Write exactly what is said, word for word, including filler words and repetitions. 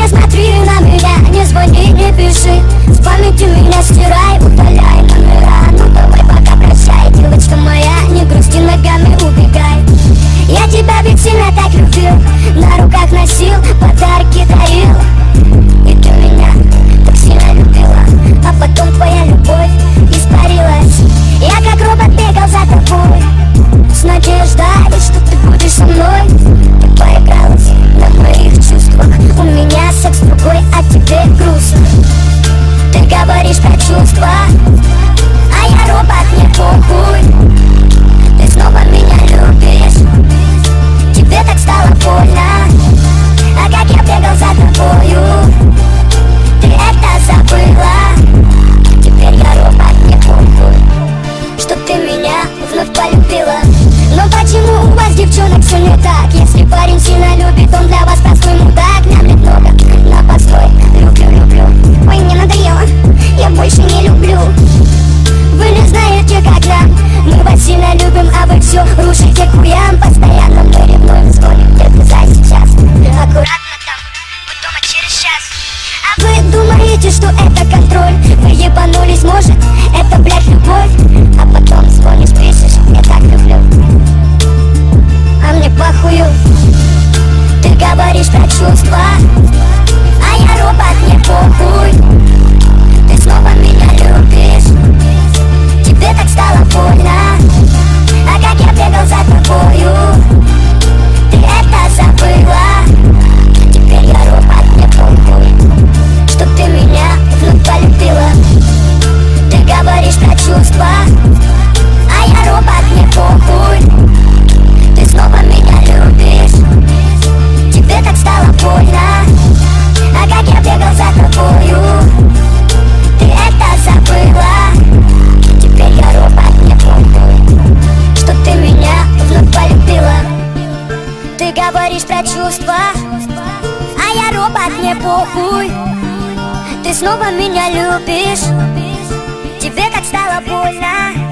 Не смотри на меня, не звони, не пиши. С памяти меня стирай, удаляй номера. Ну давай пока прощай, девочка моя, не грусти, ногами убегай. Я тебя ведь сильно так любил, на руках носил, подарки дарил. И ты меня так сильно любила, а потом твоя любовь испарилась. Я как робот бегал за тобой, с надеждой, что ты будешь со мной. Ты поигралась на моих чувствах, у меня секс другой, а тебе грустно. Ты говоришь про чувства, а я робот, мне похуй. Ты снова меня любишь, тебе так стало больно. А как я бегал за тобою, ты это забыла. Теперь я робот, мне похуй, что ты меня вновь полюбила. Но почему у вас, девчонок, все не так? Если парень сильно любит, он для вас простой мудак. Нам много на постой, люблю, люблю. Ой, мне надоело, я больше не люблю. Вы не знаете, как нам, мы вас сильно любим, а вы все рушите к хуям. Постоянно мы ревнуем, звоним, где ты за сейчас. Аккуратно там, мы дома через час. А вы думаете, что это контроль? Вы ебанулись, может, это, блядь, любовь? А потом звонишь, пишешь, я так люблю. А мне похую, ты говоришь про чувства, а я робот, мне похуй. Ты снова меня любишь, тебе так стало больно. А как я бегал за тобою, ты это забыла. Теперь я робот, мне похуй, что ты меня вновь полюбила. Ты говоришь про чувства, а я робот, мне похуй. Ты снова меня любишь, тебе так стало больно. А как я бегал за тобою, ты это забыла. Теперь я робот, мне похуй, что ты меня вновь полюбила. Ты говоришь про чувства, а я робот, мне похуй. Ты снова меня любишь, тебе так стало больно.